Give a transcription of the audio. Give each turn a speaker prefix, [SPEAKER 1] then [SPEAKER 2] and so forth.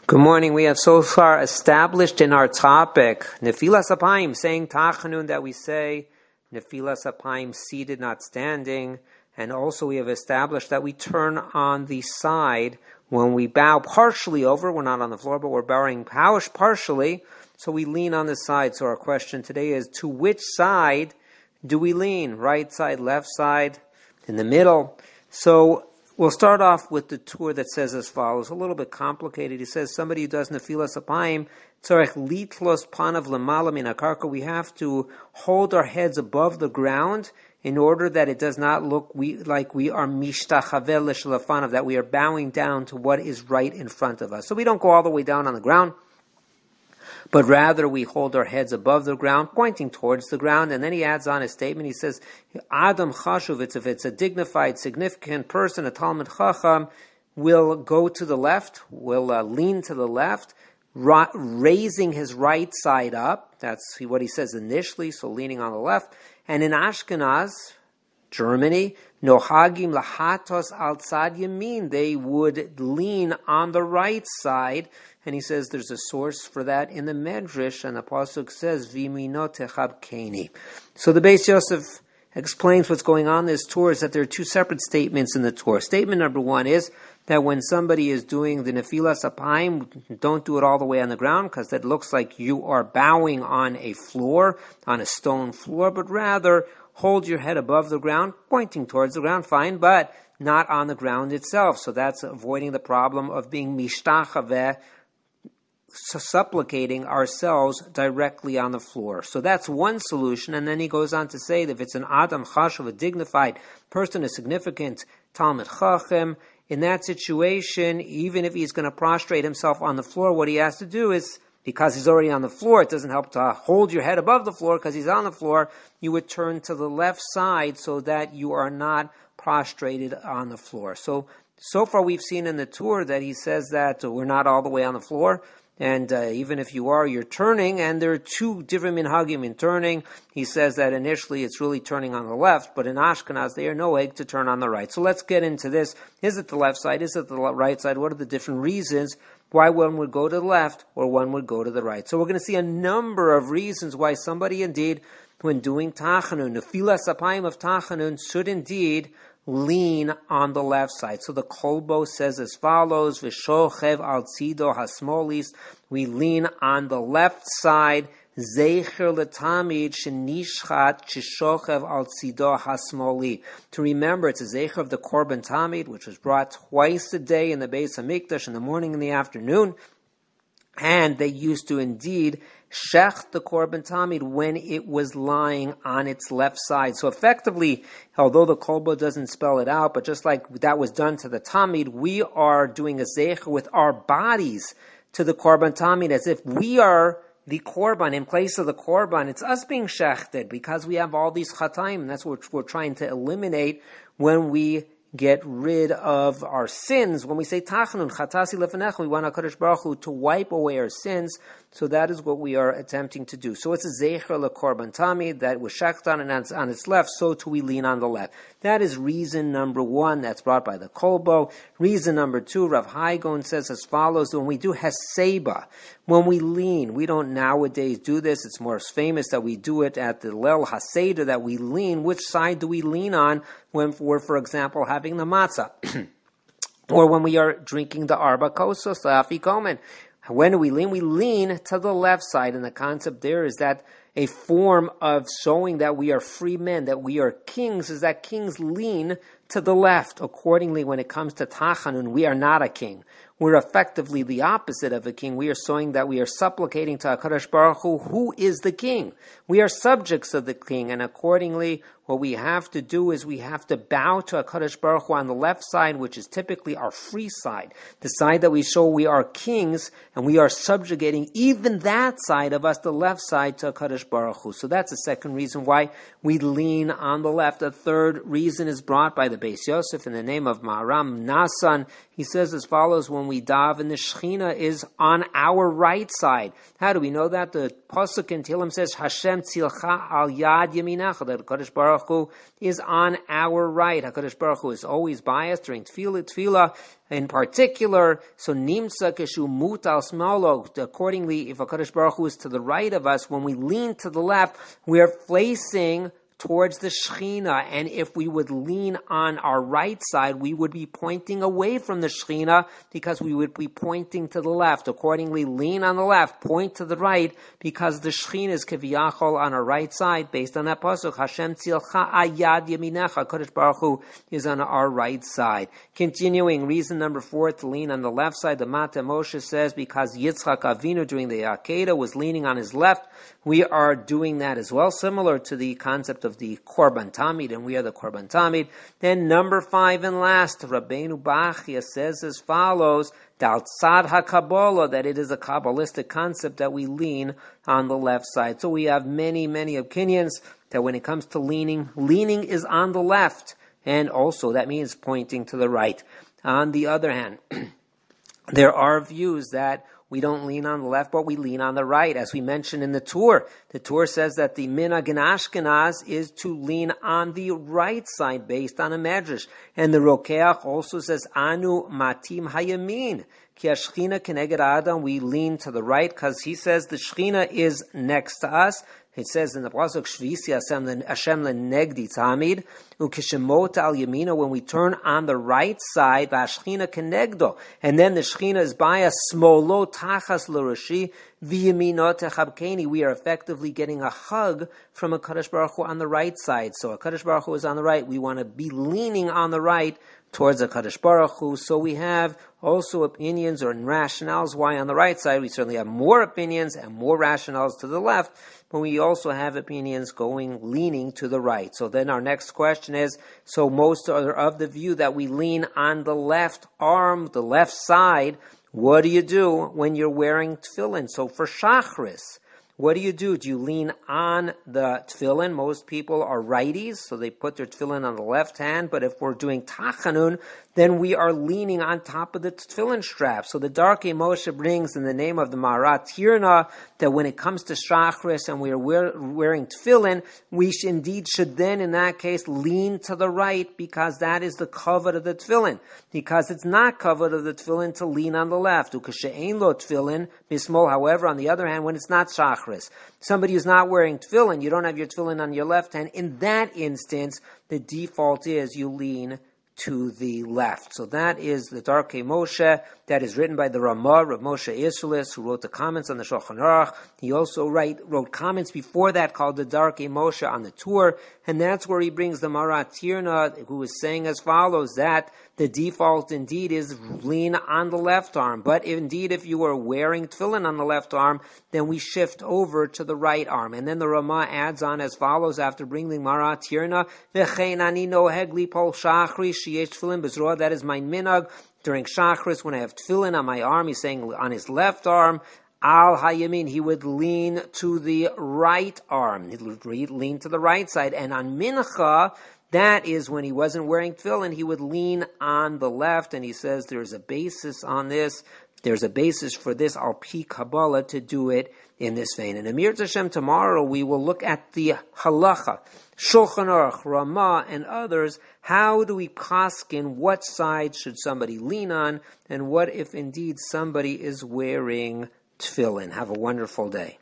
[SPEAKER 1] Good morning. We have so far established in our topic, Nefilas Apayim, saying Tachanun, that we say Nefilas Apayim, seated, not standing. And also we have established that we turn on the side when we bow partially over. We're not on the floor, but we're bowing partially. So we lean on the side. So our question today is, to which side do we lean? Right side, left side, in the middle? So we'll start off with the tour that says as follows. A little bit complicated. He says somebody who does Nefilas Apayim, tzarech litlos panav lemala min hakarka. We have to hold our heads above the ground in order that it does not look like we are mishtachavel l'shalafanav, that we are bowing down to what is right in front of us. So we don't go all the way down on the ground, but rather we hold our heads above the ground, pointing towards the ground. And then he adds on a statement. He says, Adam Chashuv, if it's a dignified, significant person, a Talmid Chacham, will go to the left, will lean to the left, raising his right side up. That's what he says initially, so leaning on the left. And in Ashkenaz, Germany, Nohagim lahatos al tzad yamin, they would lean on the right side. And he says there's a source for that in the Medrash, and the pasuk says v'imino techab keni. So the Beis Yosef explains what's going on in this Torah is that there are two separate statements in the Torah. Statement number one is that when somebody is doing the Nefilas Apayim, don't do it all the way on the ground, because that looks like you are bowing on a floor, on a stone floor, but rather hold your head above the ground, pointing towards the ground, fine, but not on the ground itself. So that's avoiding the problem of being mishtachaveh, supplicating ourselves directly on the floor. So that's one solution. And then he goes on to say that if it's an Adam Chashuv, a dignified person, a significant Talmid Chacham, in that situation, even if he's going to prostrate himself on the floor, what he has to do is, because he's already on the floor, it doesn't help to hold your head above the floor because he's on the floor, you would turn to the left side so that you are not prostrated on the floor. So far we've seen in the tour that he says that we're not all the way on the floor. And even if you are, you're turning, and there are two different minhagim in turning. He says that initially it's really turning on the left, but in Ashkenaz they are noeg to turn on the right. So let's get into this. Is it the left side? Is it the right side? What are the different reasons why one would go to the left or one would go to the right? So we're going to see a number of reasons why somebody indeed, when doing Tachanun, Nefilas Apayim of Tachanun, should indeed lean on the left side. So the Kolbo says as follows, V'shochev al tzido hasmolis, we lean on the left side, Zecher letamid shenishchat shishochev al tzido hasmoli. To remember, it's a Zecher of the Korban Tamid, which was brought twice a day in the Beis HaMikdash, in the morning and the afternoon. And they used to indeed shech the Korban Tamid when it was lying on its left side. So effectively, although the Kolbo doesn't spell it out, but just like that was done to the Tamid, we are doing a zecher with our bodies to the Korban Tamid, as if we are the Korban in place of the Korban. It's us being shechted because we have all these chataim, and that's what we're trying to eliminate when we get rid of our sins. When we say Tachanun, Chatasi Lefanecha, we want HaKadosh Baruch Hu to wipe away our sins. So that is what we are attempting to do. So it's a Zecher LeKorban Tamid that was shechted on, and on its left, so too we lean on the left. That is reason number one that's brought by the Kolbo. Reason number two, Rav Haigon says as follows, when we do Heseba, when we lean, we don't nowadays do this, it's more famous that we do it at the Leil HaSeder, that we lean. Which side do we lean on when we're, for example, having the matzah? Or when we are drinking the Arba Kosos, the Afikomen? When do we lean? We lean to the left side, and the concept there is that a form of showing that we are free men, that we are kings, is that kings lean to the left. Accordingly, when it comes to Tachanun, we are not a king. We're effectively the opposite of a king. We are showing that we are supplicating to HaKadosh Baruch Hu, who is the king. We are subjects of the king, and accordingly, what we have to do is we have to bow to HaKadosh Baruch Hu on the left side, which is typically our free side, the side that we show we are kings, and we are subjugating even that side of us, the left side, to HaKadosh Baruch Hu. So that's the second reason why we lean on the left. The third reason is brought by the Beis Yosef in the name of Maharam Nasan. He says as follows, when when we daven, the Shechina is on our right side. How do we know that? The pasuk in Tehillim says, Hashem tzilcha al yad yaminacha, that HaKadosh Baruch Hu is on our right. HaKadosh Baruch Hu is always by us during tefillah in particular. So nimsa keshu mut al smalo. Accordingly, if HaKadosh Baruch Hu is to the right of us, when we lean to the left, we are facing towards the Shechina, and if we would lean on our right side, we would be pointing away from the Shechina because we would be pointing to the left. Accordingly, lean on the left, point to the right, because the Shechina is kiviyachol on our right side, based on that pasuk, Hashem tzilcha ayad yaminecha, Kadosh Baruch Hu is on our right side. Continuing, reason number 4 to lean on the left side, the Mata Moshe says, because Yitzchak Avinu during the Akedah was leaning on his left, we are doing that as well, similar to the concept of the Korban Tamid, and we are the Korban Tamid. Then number 5 and last, Rabbeinu Bachya says as follows, Dal Tzad HaKabbalah, that it is a Kabbalistic concept that we lean on the left side. So we have many, many opinions that when it comes to leaning is on the left, and also that means pointing to the right. On the other hand, there are views that we don't lean on the left, but we lean on the right. As we mentioned in the Tur, the Tur says that the minhag in Ashkenaz is to lean on the right side based on a medrash. And the Rokeach also says, Anu matim hayamin. Ki hashchina keneged Adam, we lean to the right, because he says the Shechina is next to us. It says in the pasuk, Shvisi Hashem lenegdi tamid, ukishemot al yamina, when we turn on the right side, v'ashchina kenegdo, and then the Shechina is by us, smolo tachas l'roshi, v'yamino techabkeni, we are effectively getting a hug from a Kadosh Baruch Hu on the right side. So a Kadosh Baruch Hu is on the right, we want to be leaning on the right towards a Kadosh Baruch Hu. So we have also opinions or rationales why on the right side. We certainly have more opinions and more rationales to the left, but we also have opinions leaning to the right. So then our next question is, so most are of the view that we lean on the left arm, the left side. What do you do when you're wearing tefillin? So for Shachris, what do? Do you lean on the tefillin? Most people are righties, so they put their tefillin on the left hand, but if we're doing tachanun, then we are leaning on top of the tefillin strap. So the Darkei Moshe brings in the name of the Marat Tirna that when it comes to Shachris and we are wearing tefillin, we should then in that case lean to the right, because that is the kavod of the tefillin. Because it's not kavod of the tefillin to lean on the left. Ukashe'ein lo tefillin bismol. However, on the other hand, when it's not Shachris, somebody who's not wearing tefillin, you don't have your tefillin on your left hand, in that instance, the default is you lean to the left. So that is the Darkei Moshe that is written by the Ramah, Rav Moshe Isserles, who wrote the comments on the Shulchan Aruch. He also wrote comments before that called the Darkei Moshe on the Tur, and that's where he brings the Marat Tirna, who is saying as follows, that the default indeed is lean on the left arm. But indeed, if you are wearing tefillin on the left arm, then we shift over to the right arm. And then the Ramah adds on as follows after bringing Marat Tirna, V'chein ani noheg lipol shachri sheyesh tefillin b'zroa, that is my minhag. During Shachris, when I have tefillin on my arm, he's saying on his left arm, Al Hayamin, he would lean to the right arm. He would lean to the right side. And on Mincha, that is when he wasn't wearing tefillin, he would lean on the left. And he says there's a basis on this. There's a basis for this, Al Pi Kabbalah, to do it in this vein. And Amir Tashem, tomorrow we will look at the halacha, Shulchan Aruch, Ramah, and others. How do we paskin? What side should somebody lean on? And what if indeed somebody is wearing tefillin? Have a wonderful day.